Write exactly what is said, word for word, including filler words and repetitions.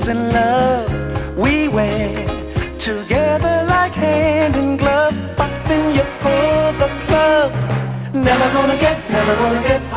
was in love. We went together like hand in glove. But then you pulled the plug. Never gonna get, never gonna get